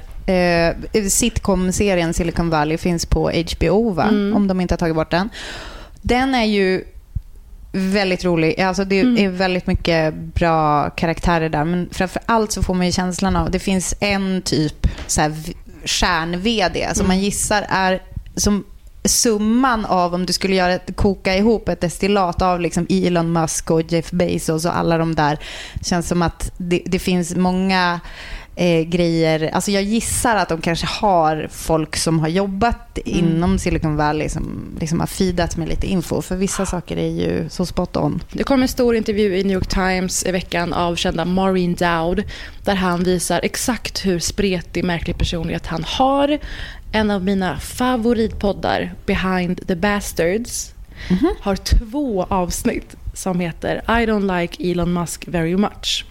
Sitcom-serien Silicon Valley finns på HBO, va? Om de inte har tagit bort den. Den är ju väldigt rolig. Alltså det är väldigt mycket bra karaktärer där. Men framför allt så får man ju känslan av det finns en typ så här kärn-vd som man gissar är som summan av om du skulle koka ihop ett destillat av liksom Elon Musk och Jeff Bezos och alla de där. Känns som att det finns många grejer. Alltså jag gissar att de kanske har folk som har jobbat inom Silicon Valley som liksom har feedat med lite info. För vissa saker är ju så spot on. Det kom en stor intervju i New York Times i veckan av kända Maureen Dowd där han visar exakt hur spretig, märklig personlighet han har. En av mina favoritpoddar, Behind the Bastards, har 2 avsnitt som heter I don't like Elon Musk very much.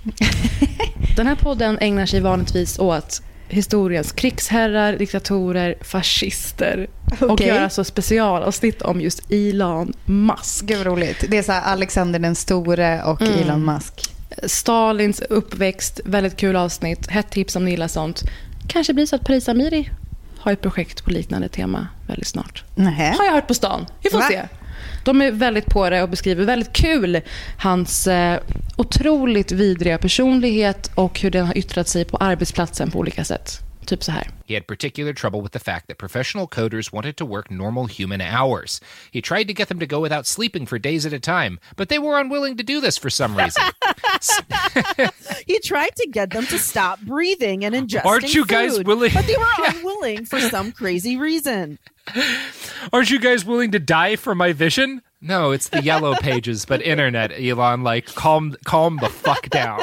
Den här podden ägnar sig vanligtvis åt historiens krigsherrar, diktatorer, fascister och gör alltså specialavsnitt om just Elon Musk. Gud vad roligt. Det är så här Alexander den store och Elon Musk. Stalins uppväxt, väldigt kul avsnitt. Hett tips om ni gillar sånt. Kanske blir så att Paris Amiri har ett projekt på liknande tema väldigt snart. Nähä. Har jag hört på stan. Vi får se. De är väldigt på det och beskriver väldigt kul hans otroligt vidriga personlighet och hur den har yttrat sig på arbetsplatsen på olika sätt. Typ så här. He had particular trouble with the fact that professional coders wanted to work normal human hours. He tried to get them to go without sleeping for days at a time, but they were unwilling to do this for some reason. He tried to get them to stop breathing and ingesting Aren't you guys food, willing? but they were unwilling for some crazy reason. Aren't you guys willing to die for my vision? No, it's the yellow pages, but internet, Elon, like, calm the fuck down.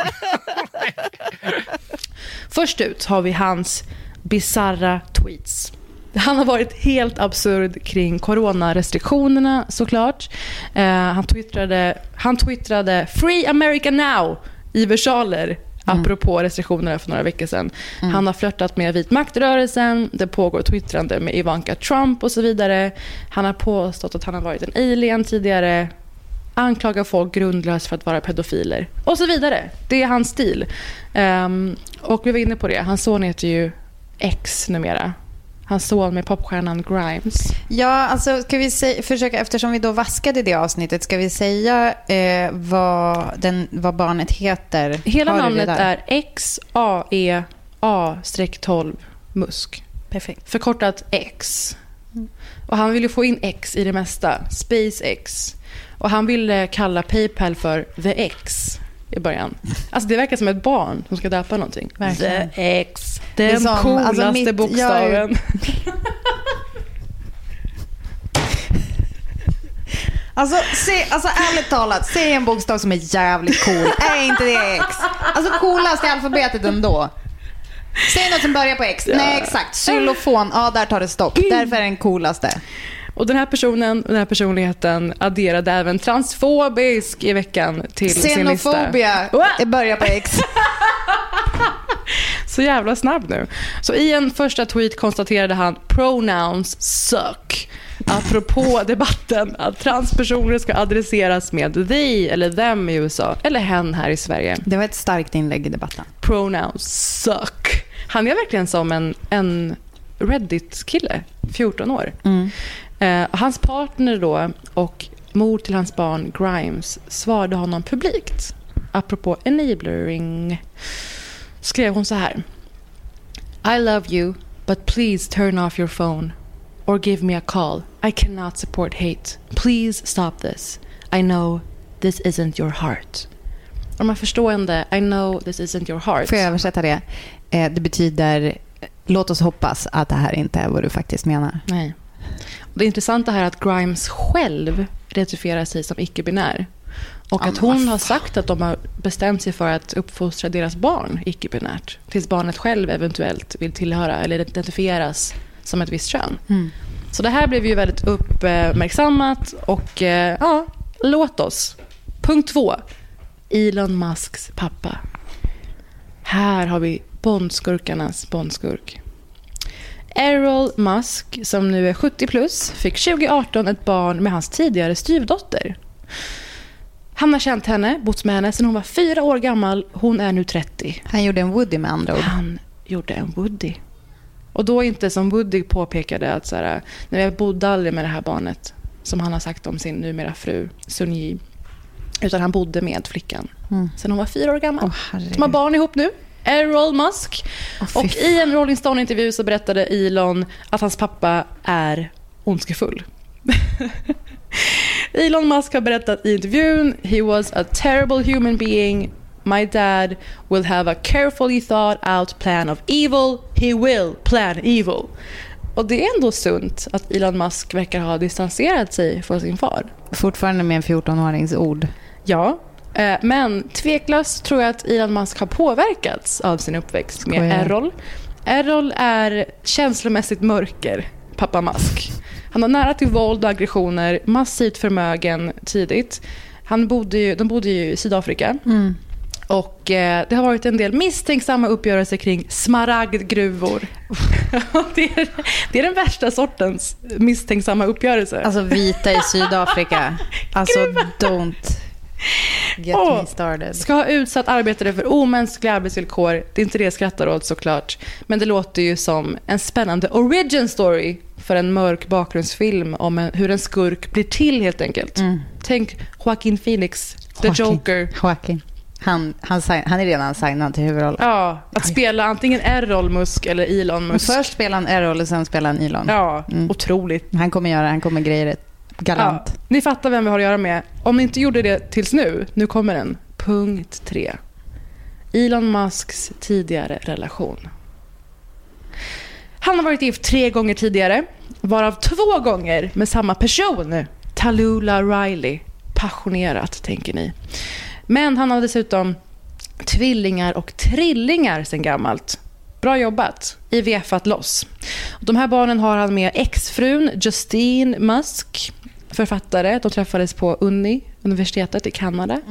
Först ut har vi hans bizarra tweets. Han har varit helt absurd kring coronarestriktionerna såklart. Han twittrade Free America Now i versaler apropå restriktionerna för några veckor sedan. Han har flörtat med vit maktrörelsen. Det pågår twittrande med Ivanka Trump och så vidare. Han har påstått att han har varit en alien tidigare. Anklagar folk grundlöst för att vara pedofiler och så vidare. Det är hans stil. Och vi var inne på det. Hans son heter ju X numera. Hans son med popstjärnan Grimes. Ja, alltså ska vi försöka, eftersom vi då vaskade det avsnittet, ska vi säga vad barnet heter? Hela namnet är XAEA-12 Musk. Perfekt. Förkortat X. Och han vill ju få in X i det mesta. SpaceX. Och han ville kalla PayPal för The X i början. Alltså det verkar som ett barn som ska döpa någonting. Verkligen. The X. Den coolaste bokstaven. Alltså ärligt talat, säg en bokstav som är jävligt cool. Är inte det X? Alltså coolast i alfabetet ändå. Säg något som börjar på X. Ja. Nej, exakt. Xylofon. Ja, där tar det stopp. Därför är den coolaste. Och den här personligheten adderade även transfobisk i veckan till sin lista. Xenofobia börjar på X. Så jävla snabb nu. Så i en första tweet konstaterade han pronouns suck. Apropå debatten att transpersoner ska adresseras med they eller them i USA eller hen här i Sverige. Det var ett starkt inlägg i debatten. Pronouns suck. Han är verkligen som en Reddit-kille, 14 år. Hans partner då och mor till hans barn Grimes svarade honom publikt. Apropå enablering skrev hon så här: I love you, but please turn off your phone or give me a call. I cannot support hate. Please stop this. I know this isn't your heart. Om man förstående, I know this isn't your heart. Får jag översätta det? Det betyder, låt oss hoppas att det här inte är vad du faktiskt menar. Nej. Och det intressanta här är att Grimes själv identifierar sig som icke-binär. Och att hon har sagt att de har bestämt sig för att uppfostra deras barn icke-binärt. Tills barnet själv eventuellt vill tillhöra eller identifieras som ett visst kön. Så det här blev ju väldigt uppmärksammat. Och ja, låt oss. Punkt 2. Elon Musks pappa. Här har vi bondskurkarnas bondskurk. Errol Musk, som nu är 70 plus, fick 2018 ett barn med hans tidigare styvdotter. Han har känt henne, bott med henne sedan hon var 4 år gammal. Hon är nu 30. Han gjorde en Woody med andra ord. Han gjorde en Woody. Och då inte som Woody påpekade att så här, när jag bodde aldrig med det här barnet, som han har sagt om sin numera fru Sun Yi, utan han bodde med flickan sedan hon var 4 år gammal. De har barn ihop nu. Errol Musk. Och i en Rolling Stone-intervju så berättade Elon att hans pappa är ondskefull. Elon Musk har berättat i intervjun: He was a terrible human being. My dad will have a carefully thought out plan of evil. He will plan evil. Och det är ändå sunt att Elon Musk verkar ha distanserat sig från sin far. Fortfarande med en 14-årings ord. Ja, men tveklöst tror jag att Elon Musk har påverkats av sin uppväxt med Errol. Errol är känslomässigt mörker, pappa Musk. Han har nära till våld och aggressioner, massivt förmögen tidigt. De bodde ju i Sydafrika. Och det har varit en del misstänksamma uppgörelser kring smaragdgruvor. det är den värsta sortens misstänksamma uppgörelser. Alltså vita i Sydafrika. Alltså don't get me started. Ska ha utsatt arbetare för omänskliga arbetsvillkor. Det är inte det jag skrattar åt såklart. Men det låter ju som en spännande origin story för en mörk bakgrundsfilm om hur en skurk blir till helt enkelt. Tänk Joaquin Phoenix, The Joker. Joaquin. Han är redan signad till huvudrollen. Ja, att spela antingen Errol Musk eller Elon Musk. Men först spelar han Errol och sen spelar han Elon. Ja, otroligt. Han kommer grejer det galant. Ja, ni fattar vem vi har att göra med. Om ni inte gjorde det tills nu kommer den. Punkt 3. Elon Musks tidigare relation. Han har varit gift 3 gånger tidigare, varav 2 gånger med samma person, Tallulah Riley. Passionerat, tänker ni. Men han har dessutom tvillingar och trillingar sedan gammalt. Bra jobbat. IVF-at loss. De här barnen har han med exfrun Justine Musk, författare. De träffades på universitetet i Kanada.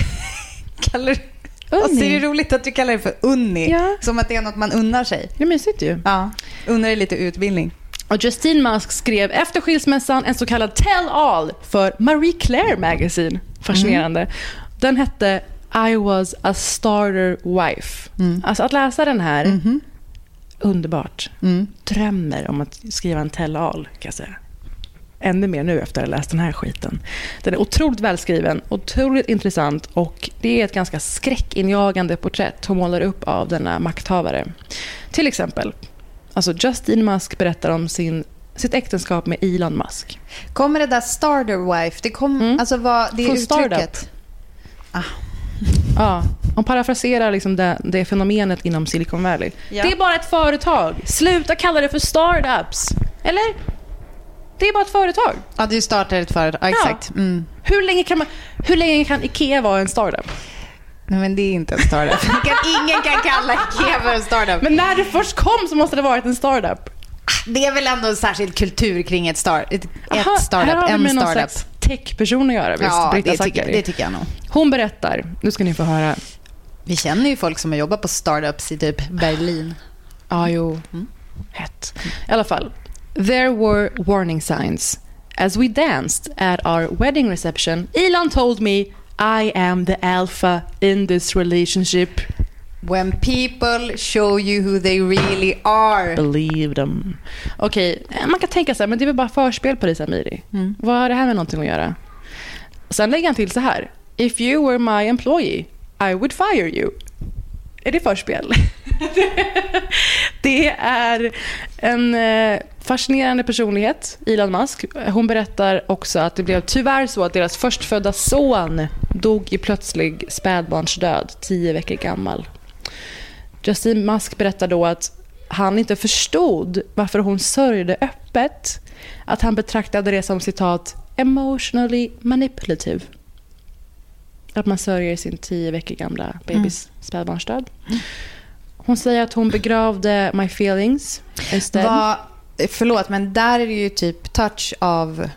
Alltså, det är roligt att du kallar det för Unni. Ja. Som att det är något man unnar sig. Det är mysigt ju. Ja, unnar dig lite utbildning. Och Justine Musk skrev efter skilsmässan en så kallad tell-all för Marie Claire Magazine. Fascinerande. Den hette I was a starter wife. Alltså att läsa den här, underbart. Drömmer om att skriva en tell-all, kan jag säga. Ännu mer nu efter att ha läst den här skiten. Den är otroligt välskriven, otroligt intressant, och det är ett ganska skräckinjagande porträtt hon målar upp av denna makthavare. Till exempel, alltså Justine Musk berättar om sitt äktenskap med Elon Musk. Kommer det där starter wife? Det alltså det är uttrycket. Ja, hon parafraserar liksom det fenomenet inom Silicon Valley. Ja. Det är bara ett företag. Sluta kalla det för startups. Eller? Det är bara ett företag. Ja, du startar ett företag. Ja, exakt. Hur länge kan IKEA vara en startup? Nej, men det är inte en startup. Ingen kan kalla IKEA för en startup. Men när det först kom så måste det varit en startup. det är väl ändå en särskild kultur kring ett startup, här har vi med någon startup. slags tech-person att göra, visst? Ja, Britta det Zackari. tycker jag nog. Hon berättar, nu ska ni få höra. Vi känner ju folk som har jobbat på startups i typ Berlin. Ja, jo. Hett. I alla fall. There were warning signs. As we danced at our wedding reception, Elon told me I am the alpha in this relationship. When people show you who they really are. Believe them. Okej, man kan tänka så här, men det är väl bara förspel på Lisa Amiri. Vad har det här med någonting att göra? Sen lägger han till så här. If you were my employee, I would fire you. Är det förspel? Det är en fascinerande personlighet, Elon Musk. Hon berättar också att det blev tyvärr så att deras förstfödda son dog i plötslig spädbarnsdöd, 10 veckor gammal. Justin Musk berättar då att han inte förstod varför hon sörjde öppet. Att han betraktade det som, citat, emotionally manipulative. Att man sörjer sin 10 veckor gamla bebis spädbarnsdöd. Hon säger att hon begravde my feelings instead. Förlåt, men där är det ju typ touch av...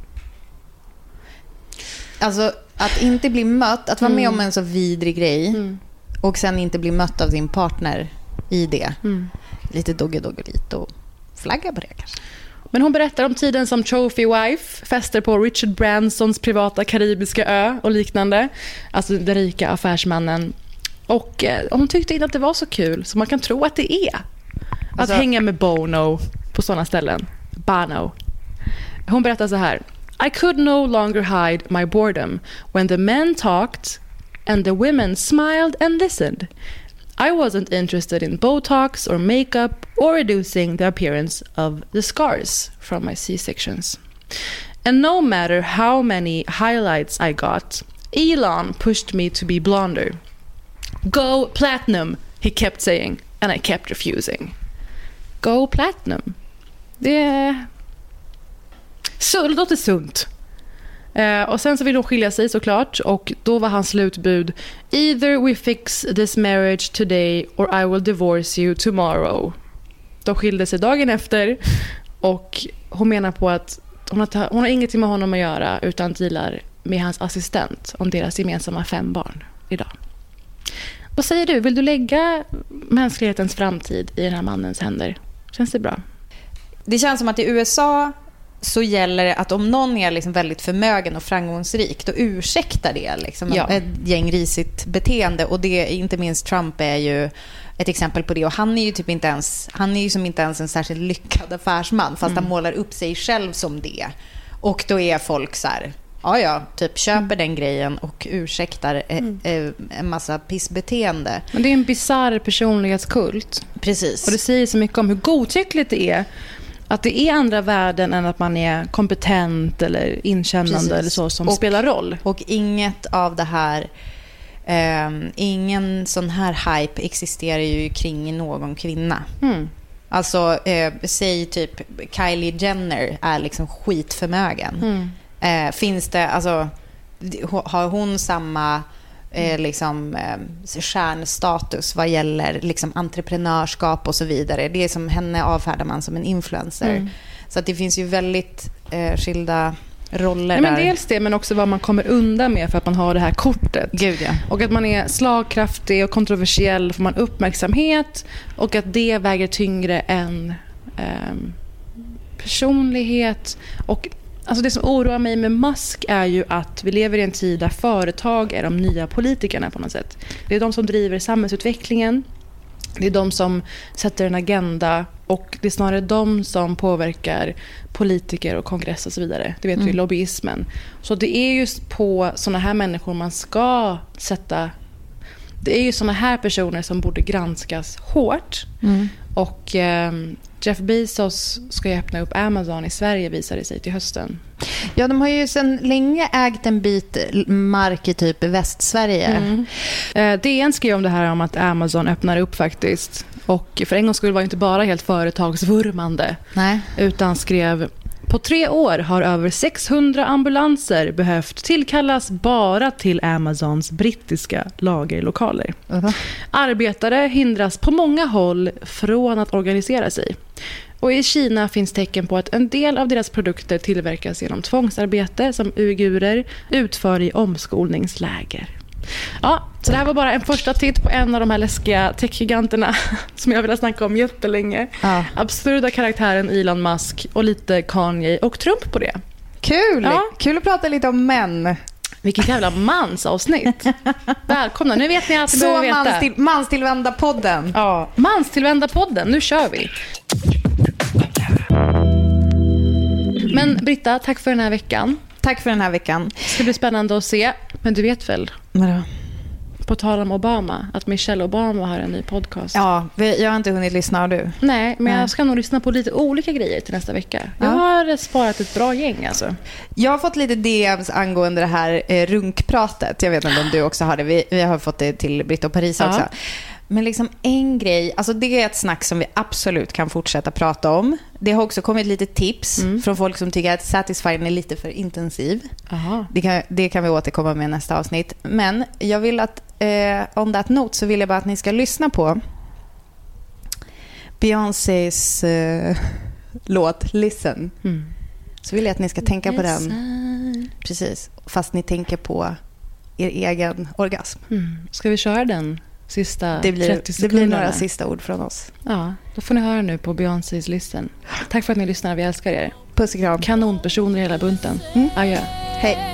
Alltså, att inte bli mött, att vara med om en så vidrig grej och sen inte bli mött av sin partner i det. Lite doggelito och flagga på det kanske. Men hon berättar om tiden som trophy wife, fester på Richard Bransons privata karibiska ö och liknande. Alltså den rika affärsmannen. Och hon tyckte inte att det var så kul som man kan tro att det är. Att hänga med Bono på sådana ställen. Bono. Hon berättar så här. I could no longer hide my boredom when the men talked and the women smiled and listened. I wasn't interested in Botox or makeup or reducing the appearance of the scars from my C-sections. And no matter how many highlights I got, Elon pushed me to be blonder. Go platinum, he kept saying, and I kept refusing. Go platinum. Det låter sunt. Och sen så vill de skilja sig såklart, och då var hans slutbud: either we fix this marriage today or I will divorce you tomorrow. De skilde sig dagen efter, och hon menar på att hon har ingenting med honom att göra utan dealar med hans assistent om deras gemensamma 5 barn idag. Vad säger du? Vill du lägga mänsklighetens framtid i den här mannens händer? Känns det bra? Det känns som att i USA så gäller det att om någon är liksom väldigt förmögen och framgångsrik, då ursäktar det liksom ett gäng risigt beteende. Och det, inte minst Trump är ju ett exempel på det. Och han är ju typ inte ens en särskilt lyckad affärsman, fast han målar upp sig själv som det. Och då är folk så här, typ köper den grejen och ursäktar en massa pissbeteende. Men det är en bizarr personlighetskult. Precis. Och det säger så mycket om hur godtyckligt det är. Att det är andra värden än att man är kompetent eller inkännande eller så som spelar roll. Och inget av det här, ingen sån här hype existerar ju kring någon kvinna. Alltså, säg typ Kylie Jenner är liksom skitförmögen. Finns det, alltså, har hon samma stjärnstatus vad gäller liksom entreprenörskap och så vidare? Det är som henne avfärdar man som en influencer. Så att det finns ju väldigt skilda roller. Men dels det, men också vad man kommer undan med för att man har det här kortet. Gud, ja. Och att man är slagkraftig och kontroversiell, får man uppmärksamhet, och att det väger tyngre än personlighet. Och alltså det som oroar mig med Musk är ju att vi lever i en tid där företag är de nya politikerna på något sätt. Det är de som driver samhällsutvecklingen. Det är de som sätter en agenda, och det är snarare de som påverkar politiker och kongress och så vidare. Det vet vi, lobbyismen. Så det är just på såna här människor man ska sätta. Det är ju såna här personer som borde granskas hårt. Och Jeff Bezos ska ju öppna upp Amazon i Sverige, visar det sig till hösten. Ja, de har ju sedan länge ägt en bit mark i typ Västsverige. DN skrev om det här, om att Amazon öppnar upp faktiskt. Och för en gång skulle det vara inte bara helt företagsvurmande. Nej. Utan skrev: på 3 år har över 600 ambulanser behövt tillkallas bara till Amazons brittiska lagerlokaler. Arbetare hindras på många håll från att organisera sig. Och i Kina finns tecken på att en del av deras produkter tillverkas genom tvångsarbete som uigurer utför i omskolningsläger. Ja, så det här var bara en första titt på en av de här läskiga techgiganterna som jag vill snacka om jättelänge. Ja. Absurda karaktären Elon Musk och lite Kanye och Trump på det. Kul! Ja. Kul att prata lite om män. Vilket jävla mansavsnitt. Välkomna, nu vet ni allt så veta. Manstillvända podden. Ja, Manstillvända podden, nu kör vi. Men Britta, tack för den här veckan. Tack för den här veckan. Det ska bli spännande att se. Men du vet väl? Vadå? På tal om Obama, att Michelle Obama har en ny podcast. Ja, jag har inte hunnit lyssna, har du? Nej, men jag ska nog lyssna på lite olika grejer till nästa vecka. Jag har sparat ett bra gäng alltså. Jag har fått lite DMs angående det här runkpratet. Jag vet inte om du också har det. Vi har fått det till Britta och Paris också. Men liksom en grej, alltså det är ett snack som vi absolut kan fortsätta prata om. Det har också kommit lite tips från folk som tycker att Satisfyern är lite för intensiv. Det kan vi återkomma med i nästa avsnitt. Men jag vill att, on that note, så vill jag bara att ni ska lyssna på Beyoncés låt Listen. Så vill jag att ni ska tänka på den. Precis, fast ni tänker på er egen orgasm. Ska vi köra den? Sista det 30 sekunderna. Det blir några sista ord från oss. Ja, då får ni höra nu på Beyoncés Listen. Tack för att ni lyssnar, vi älskar er. Puss och kram. Kanonpersoner i hela bunten. Adjö. Hej.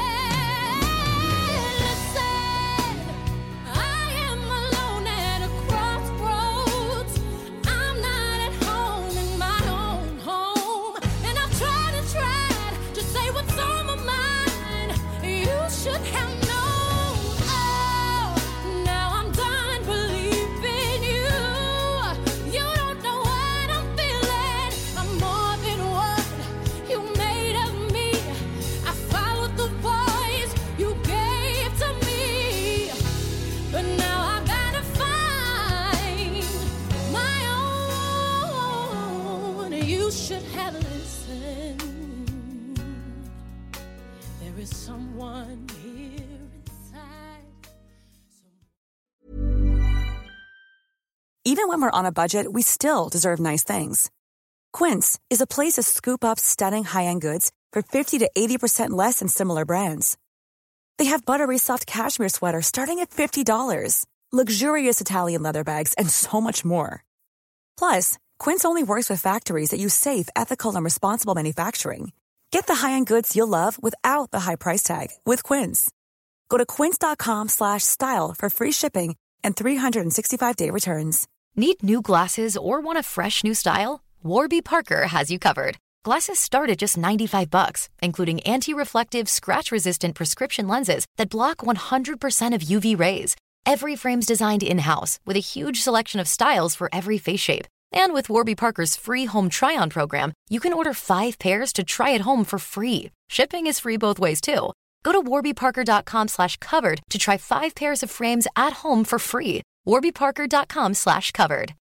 Even when we're on a budget, we still deserve nice things. Quince is a place to scoop up stunning high-end goods for 50 to 80% less than similar brands. They have buttery soft cashmere sweaters starting at $50, luxurious Italian leather bags, and so much more. Plus, Quince only works with factories that use safe, ethical, and responsible manufacturing. Get the high-end goods you'll love without the high price tag with Quince. Go to quince.com/style for free shipping and 365-day returns. Need new glasses or want a fresh new style? Warby Parker has you covered. Glasses start at just $95, including anti-reflective, scratch-resistant prescription lenses that block 100% of UV rays. Every frame's designed in-house with a huge selection of styles for every face shape. And with Warby Parker's free home try-on program, you can order 5 pairs to try at home for free. Shipping is free both ways, too. Go to warbyparker.com/covered to try 5 pairs of frames at home for free. warbyparker.com/covered.